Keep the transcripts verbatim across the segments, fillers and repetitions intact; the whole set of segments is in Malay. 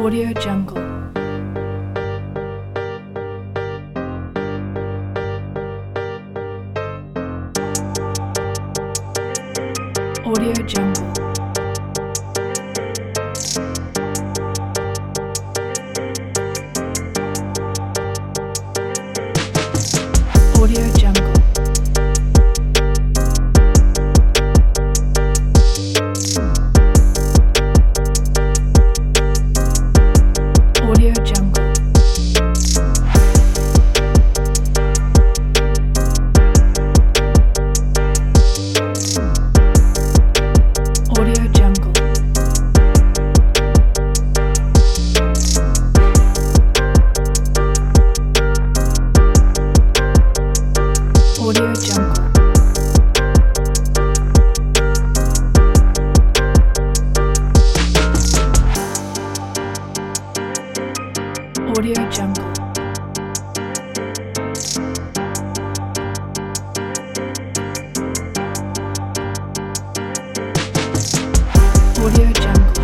Audio Jungle. Audio Jungle. Audio Jungle. Audio Jungle. Audio Jungle. Audio Jungle. Audio Jungle. Audio Jungle.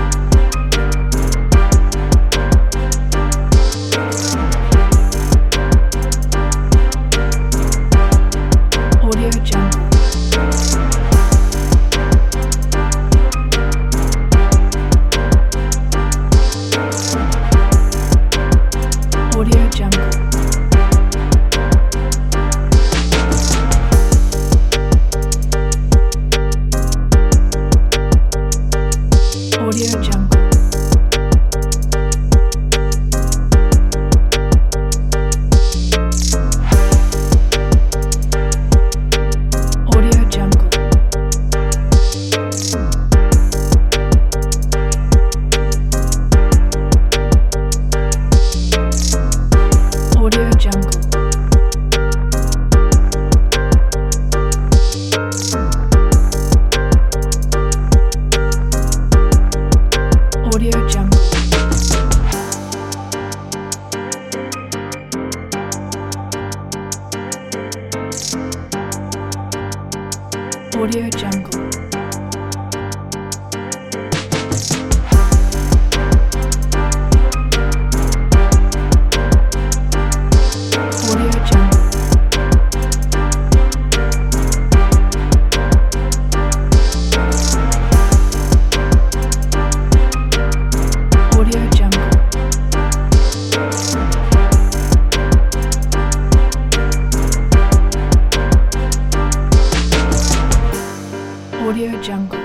Audio Jungle. Audio Jungle. Audio Jungle. Audio Jungle. Audio Jungle. Audio Jungle. Audio Jungle. Audio Jungle. Audio Jungle. Audio Jungle.